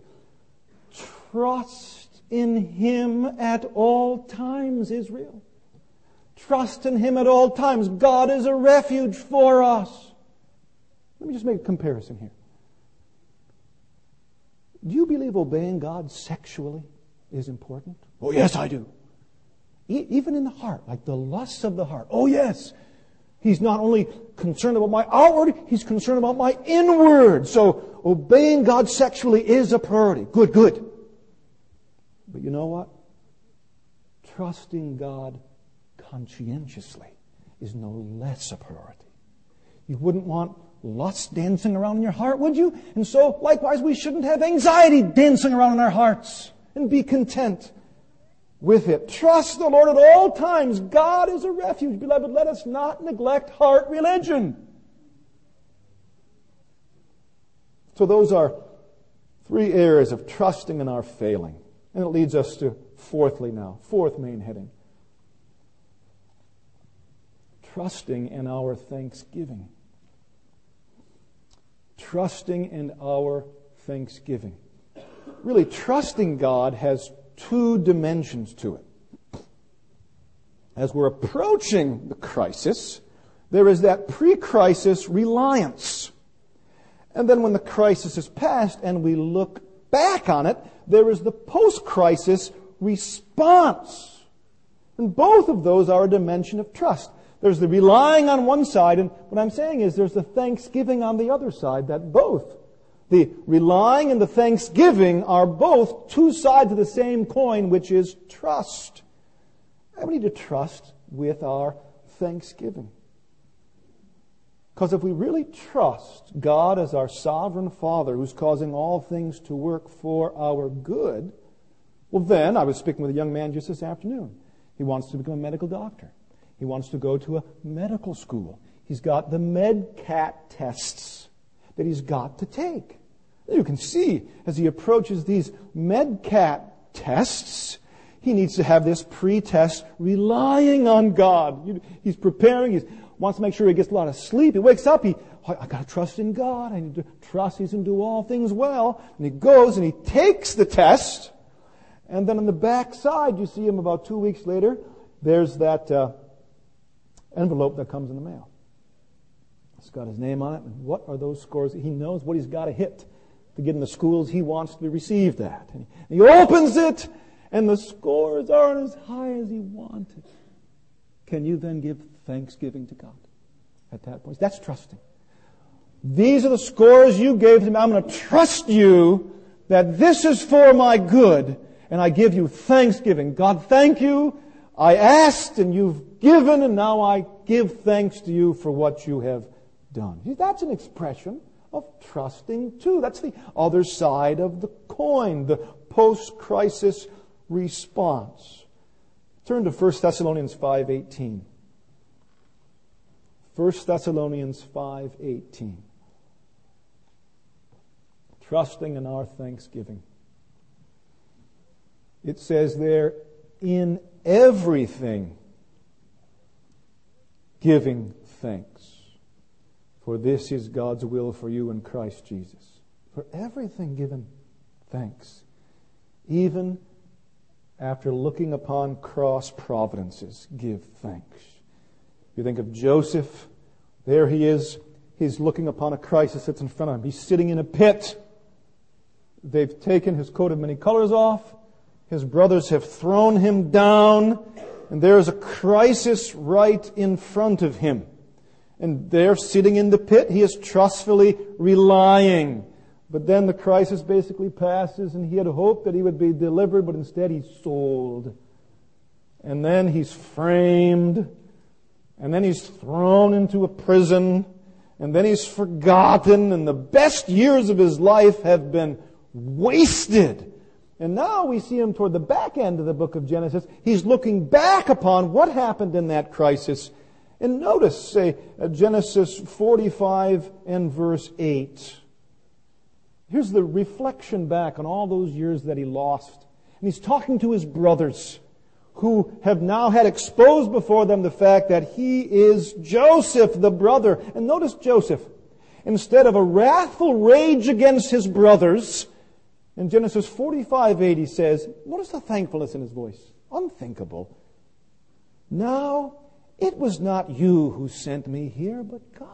trust in Him at all times, Israel. Trust in Him at all times. God is a refuge for us. Let me just make a comparison here. Do you believe obeying God sexually is important? Oh, yes, I do. Even in the heart, like the lusts of the heart. Oh, yes. He's not only concerned about my outward, He's concerned about my inward. So obeying God sexually is a priority. Good. But you know what? Trusting God conscientiously is no less a priority. You wouldn't want lust dancing around in your heart, would you? And so, likewise, we shouldn't have anxiety dancing around in our hearts, and be content with it. Trust the Lord at all times. God is a refuge. Beloved, let us not neglect heart religion. So those are three areas of trusting and our failing. And it leads us to fourth main heading. Trusting in our thanksgiving. Trusting in our thanksgiving. Really, trusting God has two dimensions to it. As we're approaching the crisis, there is that pre-crisis reliance. And then when the crisis is past and we look back on it, there is the post-crisis response. And both of those are a dimension of trust. There's the relying on one side, and what I'm saying is there's the thanksgiving on the other side, that both The relying and the thanksgiving are both two sides of the same coin, which is trust. And we need to trust with our thanksgiving. Because if we really trust God as our sovereign Father who's causing all things to work for our good, well then, I was speaking with a young man just this afternoon. He wants to become a medical doctor. He wants to go to a medical school. He's got the MedCat tests that he's got to take. You can see as he approaches these MedCat tests, he needs to have this pre-test relying on God. He's preparing. He wants to make sure he gets a lot of sleep. He wakes up. I got to trust in God. I need to trust He's going to do all things well. And he goes and he takes the test. And then on the back side, you see him about 2 weeks later. There's that envelope that comes in the mail. It's got his name on it. And what are those scores? He knows what he's got to hit to get in the schools he wants to receive that. And he opens it, and the scores aren't as high as he wanted. Can you then give thanksgiving to God at that point? That's trusting. These are the scores you gave to me. I'm going to trust you that this is for my good, and I give you thanksgiving. God, thank you. I asked, and you've given, and now I give thanks to you for what you have done. That's an expression of trusting too. That's the other side of the coin, the post-crisis response. Turn to 1 Thessalonians 5:18. 1 Thessalonians 5:18. Trusting in our thanksgiving. It says there, in everything giving thanks. For this is God's will for you in Christ Jesus. For everything given thanks. Even after looking upon cross providences, give thanks. You think of Joseph. There he is. He's looking upon a crisis that's in front of him. He's sitting in a pit. They've taken his coat of many colors off. His brothers have thrown him down. And there's a crisis right in front of him. And there, sitting in the pit, he is trustfully relying. But then the crisis basically passes, and he had hoped that he would be delivered, but instead he's sold. And then he's framed. And then he's thrown into a prison. And then he's forgotten, and the best years of his life have been wasted. And now we see him toward the back end of the book of Genesis. He's looking back upon what happened in that crisis. And notice, say, Genesis 45 and verse 8. Here's the reflection back on all those years that he lost. And he's talking to his brothers who have now had exposed before them the fact that he is Joseph, the brother. And notice Joseph, instead of a wrathful rage against his brothers, in Genesis 45:8 he says, notice the thankfulness in his voice. Unthinkable. Now, it was not you who sent me here, but God.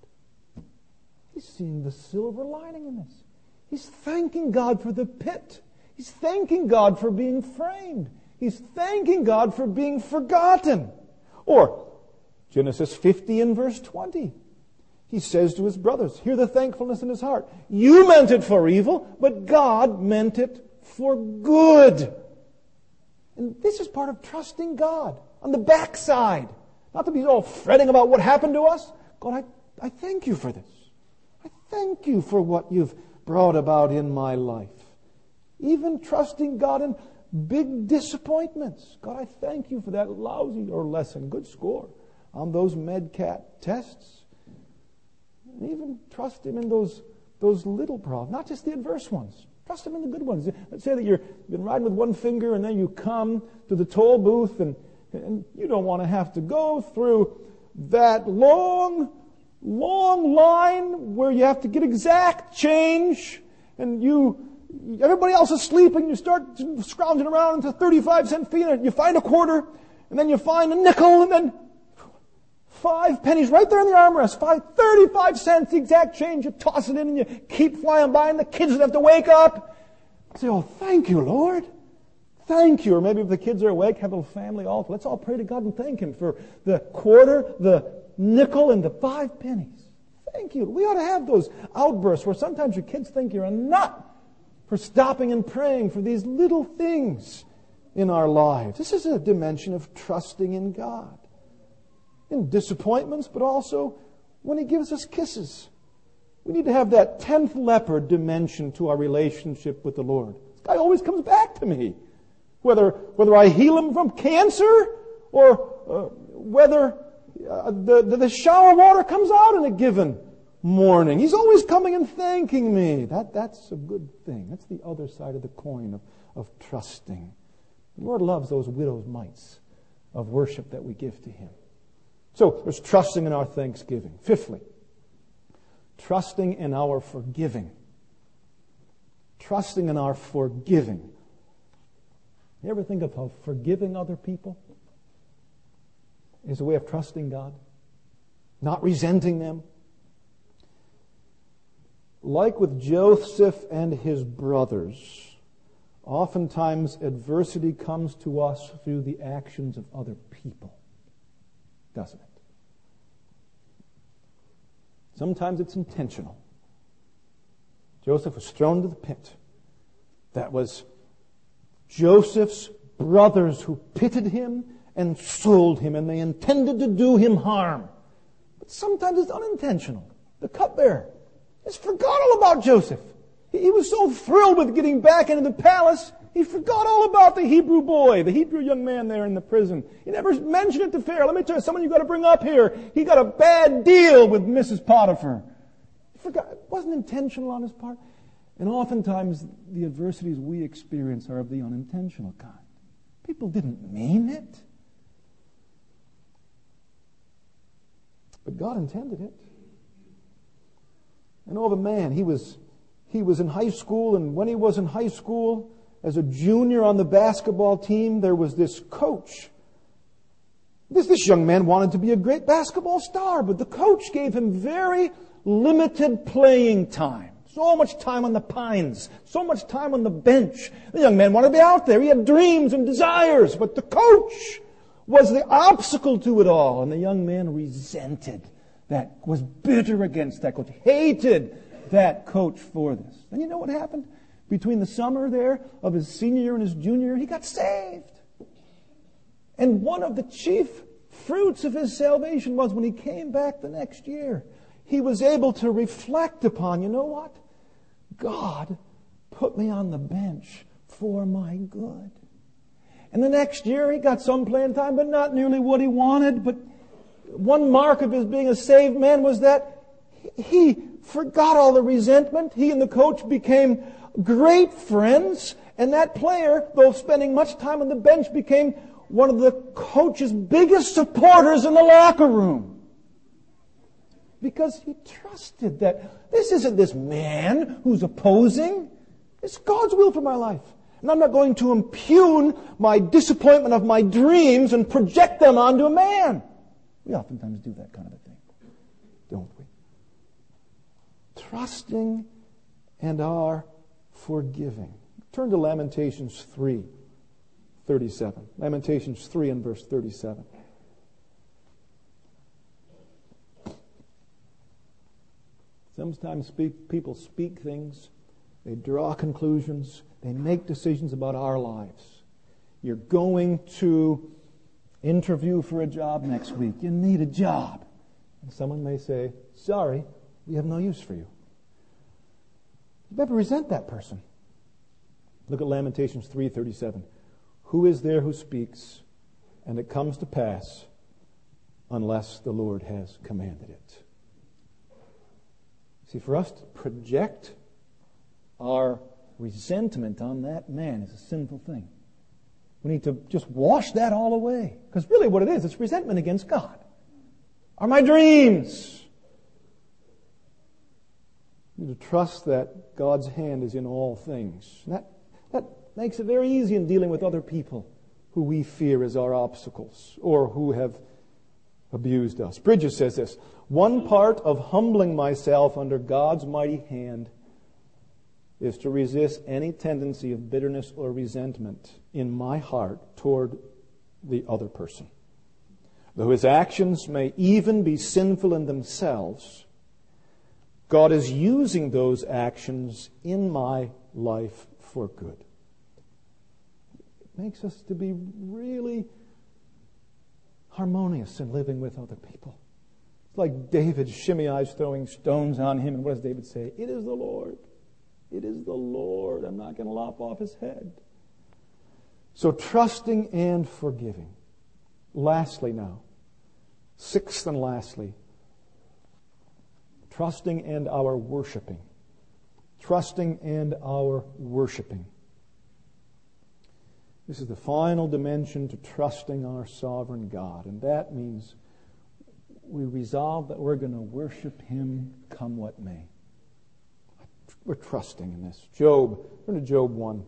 He's seeing the silver lining in this. He's thanking God for the pit. He's thanking God for being framed. He's thanking God for being forgotten. Or Genesis 50 and verse 20. He says to his brothers, hear the thankfulness in his heart. You meant it for evil, but God meant it for good. And this is part of trusting God on the backside. Not to be all fretting about what happened to us. God, I thank you for this. I thank you for what you've brought about in my life. Even trusting God in big disappointments. God, I thank you for that lousy or less than good score on those MedCat tests. And even trust Him in those little problems, not just the adverse ones. Trust Him in the good ones. Let's say that you've been riding with one finger and then you come to the toll booth and you don't want to have to go through that long line where you have to get exact change and everybody else is sleeping. You start scrounging around into 35-cent fee and you find a quarter and then you find a nickel and then 5 pennies right there in the armrest. 35 cents, the exact change. You toss it in and you keep flying by and the kids would have to wake up. Say, oh, thank you, Lord. Thank you. Or maybe if the kids are awake, have a family altar. Let's all pray to God and thank Him for the quarter, the nickel, and the 5 pennies. Thank you. We ought to have those outbursts where sometimes your kids think you're a nut for stopping and praying for these little things in our lives. This is a dimension of trusting in God. In disappointments, but also when He gives us kisses. We need to have that 10th leopard dimension to our relationship with the Lord. This guy always comes back to me. Whether I heal him from cancer or whether the shower water comes out in a given morning. He's always coming and thanking me. That's a good thing. That's the other side of the coin of trusting. The Lord loves those widow's mites of worship that we give to Him. So there's trusting in our thanksgiving. Fifthly, trusting in our forgiving. Trusting in our forgiving. You ever think of how forgiving other people is a way of trusting God? Not resenting them. Like with Joseph and his brothers, oftentimes adversity comes to us through the actions of other people. Doesn't it? Sometimes it's intentional. Joseph was thrown into the pit. That was Joseph's brothers who pitted him and sold him, and they intended to do him harm. But sometimes it's unintentional. The cupbearer just forgot all about Joseph. He was so thrilled with getting back into the palace, he forgot all about the Hebrew boy, the Hebrew young man there in the prison. He never mentioned it to Pharaoh. Let me tell you, someone you've got to bring up here. He got a bad deal with Mrs. Potiphar. He forgot. It wasn't intentional on his part. And oftentimes, the adversities we experience are of the unintentional kind. People didn't mean it. But God intended it. I know of a man, he was in high school, and when he was in high school, as a junior on the basketball team, there was this coach. This young man wanted to be a great basketball star, but the coach gave him very limited playing time. So much time on the pines, so much time on the bench. The young man wanted to be out there. He had dreams and desires, but the coach was the obstacle to it all. And the young man resented that, was bitter against that coach, hated that coach for this. And you know what happened? Between the summer there of his senior year and his junior year, he got saved. And one of the chief fruits of his salvation was when he came back the next year, he was able to reflect upon, you know what? God put me on the bench for my good. And the next year he got some playing time, but not nearly what he wanted. But one mark of his being a saved man was that he forgot all the resentment. He and the coach became great friends. And that player, though spending much time on the bench, became one of the coach's biggest supporters in the locker room. Because he trusted that this isn't this man who's opposing. It's God's will for my life. And I'm not going to impugn my disappointment of my dreams and project them onto a man. We oftentimes do that kind of a thing, don't we? Trusting and our forgiving. Turn to Lamentations 3:37. Lamentations 3 and verse 37. Sometimes people speak things, they draw conclusions, they make decisions about our lives. You're going to interview for a job next week. You need a job. And someone may say, sorry, we have no use for you. You better resent that person. Look at Lamentations 3:37. Who is there who speaks, and it comes to pass, unless the Lord has commanded it? See, for us to project our resentment on that man is a sinful thing. We need to just wash that all away. Because really what it is, it's resentment against God. Are my dreams. We need to trust that God's hand is in all things. And that makes it very easy in dealing with other people who we fear as our obstacles or who have abused us. Bridges says this: one part of humbling myself under God's mighty hand is to resist any tendency of bitterness or resentment in my heart toward the other person. Though his actions may even be sinful in themselves, God is using those actions in my life for good. It makes us to be really harmonious in living with other people. It's like David, Shimei's throwing stones on him, and what does David say? It is the Lord. It is the Lord. I'm not going to lop off his head. So trusting and forgiving. Lastly now, sixth and lastly, trusting and our worshiping. Trusting and our worshiping. This is the final dimension to trusting our sovereign God. And that means we resolve that we're going to worship Him come what may. We're trusting in this. Job, turn to Job 1.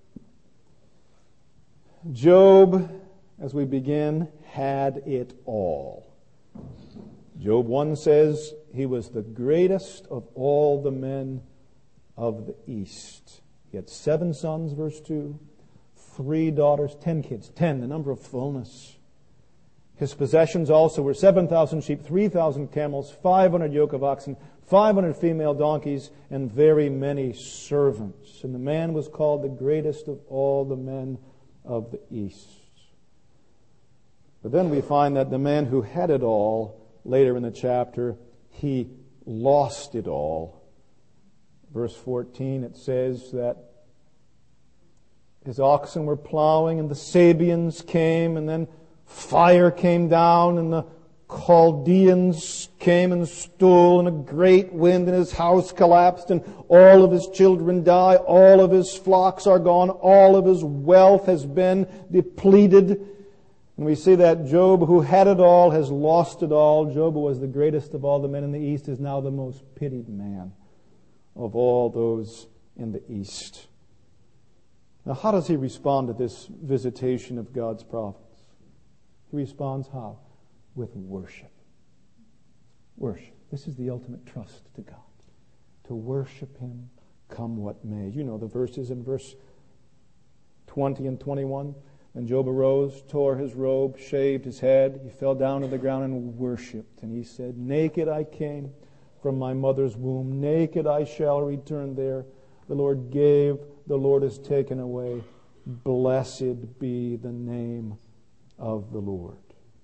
Job, as we begin, had it all. Job 1 says he was the greatest of all the men of the East. He had 7 sons, verse 2, 3 daughters, 10 kids, 10, the number of fullness. His possessions also were 7,000 sheep, 3,000 camels, 500 yoke of oxen, 500 female donkeys, and very many servants. And the man was called the greatest of all the men of the East. But then we find that the man who had it all, later in the chapter, he lost it all. Verse 14, it says that his oxen were plowing and the Sabeans came, and then fire came down and the Chaldeans came and stole, and a great wind, and his house collapsed, and all of his children die, all of his flocks are gone, all of his wealth has been depleted. And we see that Job, who had it all, has lost it all. Job, who was the greatest of all the men in the East, is now the most pitied man of all those in the East. Now, how does he respond to this visitation of God's prophets? He responds how? With worship. Worship. This is the ultimate trust to God. To worship Him come what may. You know the verses in verse 20 and 21. And Job arose, tore his robe, shaved his head. He fell down to the ground and worshipped. And he said, naked I came from my mother's womb. Naked I shall return there. The Lord gave, the Lord has taken away. Blessed be the name of the Lord.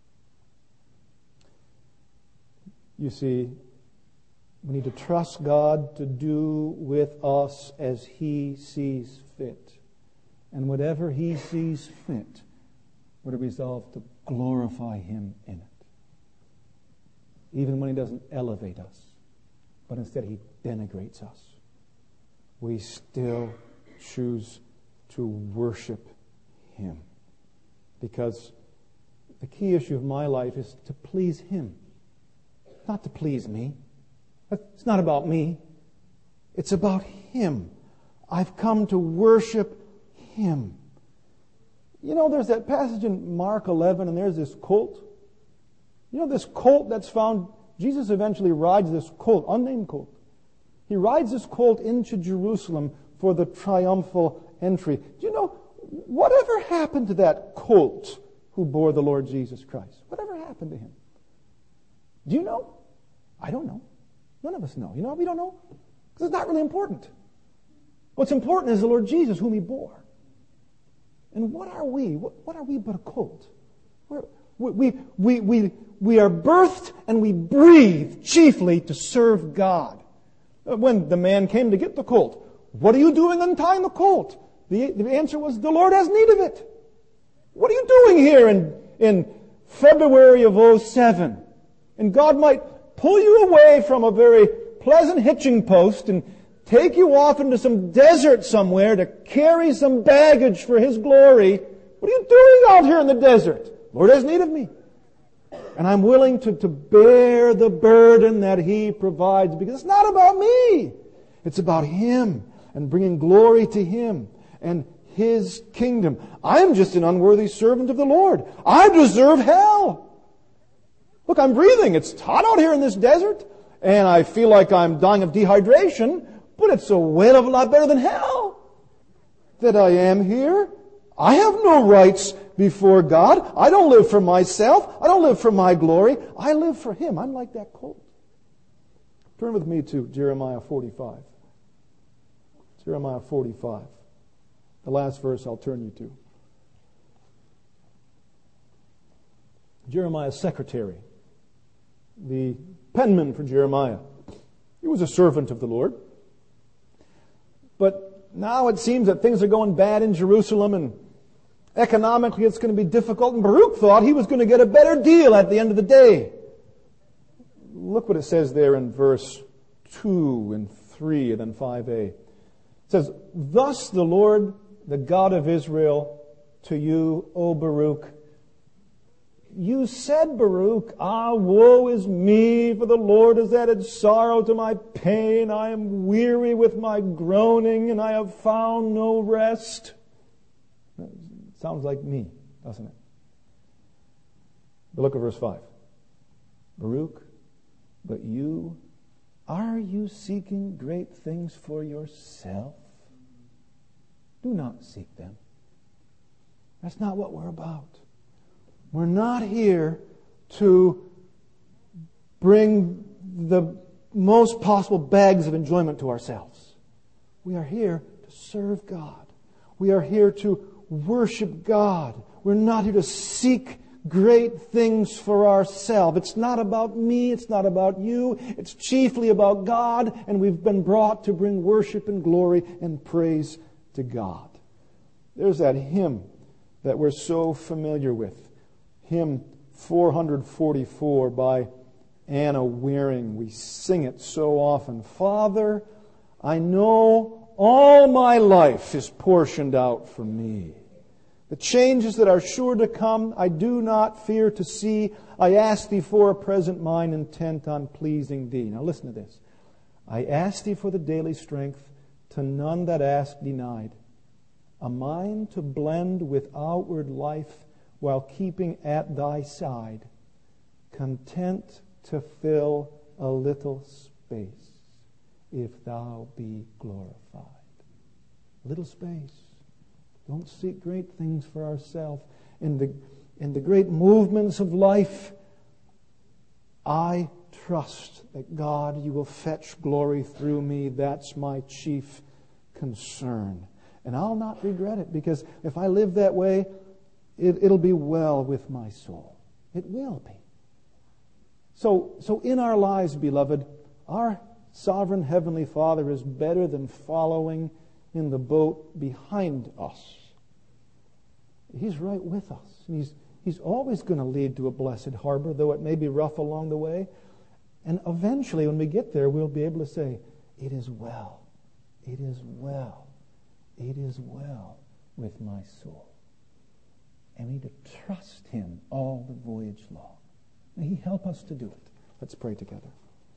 You see, we need to trust God to do with us as He sees fit. And whatever He sees fit, we're to resolve to glorify Him in it. Even when He doesn't elevate us, but instead He denigrates us, we still choose to worship Him. Because the key issue of my life is to please Him, not to please me. It's not about me. It's about Him. I've come to worship Him. You know, there's that passage in Mark 11, and there's this colt. You know, this colt that's found, Jesus eventually rides this colt, unnamed colt. He rides this colt into Jerusalem for the triumphal entry. Do you know, whatever happened to that colt who bore the Lord Jesus Christ? Whatever happened to him? Do you know? I don't know. None of us know. You know why we don't know? Because it's not really important. What's important is the Lord Jesus whom He bore. And what are we? What are we but a colt? We are birthed and we breathe chiefly to serve God. When the man came to get the colt, what are you doing untying the colt? The answer was, the Lord has need of it. What are you doing here in February of 2007? And God might pull you away from a very pleasant hitching post and take you off into some desert somewhere to carry some baggage for His glory. What are you doing out here in the desert? Lord has need of me. And I'm willing to bear the burden that He provides, because it's not about me. It's about Him and bringing glory to Him and His kingdom. I'm just an unworthy servant of the Lord. I deserve hell. Look, I'm breathing. It's hot out here in this desert, and I feel like I'm dying of dehydration, but it's a whale of a lot better than hell that I am here. I have no rights before God. I don't live for myself. I don't live for my glory. I live for Him. I'm like that colt. Turn with me to Jeremiah 45. Jeremiah 45. The last verse I'll turn you to. Jeremiah's secretary, the penman for Jeremiah. He was a servant of the Lord. But now it seems that things are going bad in Jerusalem, and economically it's going to be difficult. And Baruch thought he was going to get a better deal at the end of the day. Look what it says there in verse 2 and 3 and then 5a. It says, "Thus the Lord, the God of Israel, to you, O Baruch, you said, Baruch, woe is me, for the Lord has added sorrow to my pain. I am weary with my groaning, and I have found no rest." Sounds like me, doesn't it? But look at verse 5. "Baruch, but you, are you seeking great things for yourself? Do not seek them." That's not what we're about. We're not here to bring the most possible bags of enjoyment to ourselves. We are here to serve God. We are here to worship God. We're not here to seek great things for ourselves. It's not about me. It's not about you. It's chiefly about God, and we've been brought to bring worship and glory and praise to God. There's that hymn that we're so familiar with. Hymn 444 by Anna Wearing. We sing it so often. "Father, I know all my life is portioned out for me. The changes that are sure to come, I do not fear to see. I ask Thee for a present mind intent on pleasing Thee." Now listen to this. "I ask Thee for the daily strength, to none that ask denied. A mind to blend with outward life, while keeping at Thy side, content to fill a little space, if Thou be glorified." Little space. Don't seek great things for ourselves. In the great movements of life, I trust that God, you will fetch glory through me. That's my chief concern. And I'll not regret it, because if I live that way, it'll be well with my soul. It will be. So in our lives, beloved, our sovereign Heavenly Father is better than following in the boat behind us. He's right with us. He's always going to lead to a blessed harbor, though it may be rough along the way. And eventually, when we get there, we'll be able to say, "It is well. It is well. It is well with my soul." And we need to trust Him all the voyage long. May He help us to do it. Let's pray together.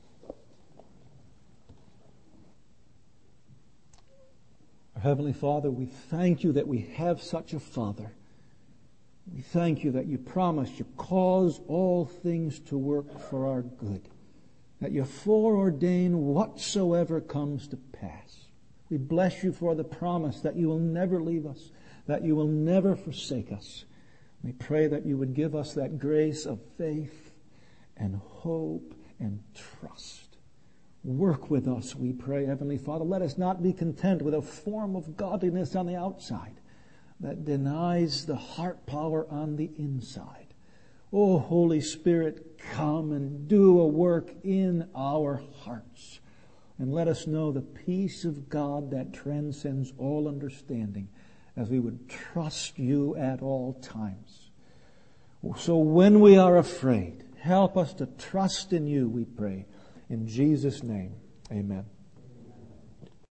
Our Heavenly Father, we thank You that we have such a Father. We thank You that You promise You cause all things to work for our good, that You foreordain whatsoever comes to pass. We bless You for the promise that You will never leave us, that You will never forsake us. We pray that You would give us that grace of faith and hope and trust. Work with us, we pray, Heavenly Father. Let us not be content with a form of godliness on the outside that denies the heart power on the inside. Oh, Holy Spirit, come and do a work in our hearts. And let us know the peace of God that transcends all understanding, as we would trust You at all times. So when we are afraid, help us to trust in You, we pray. In Jesus' name, amen.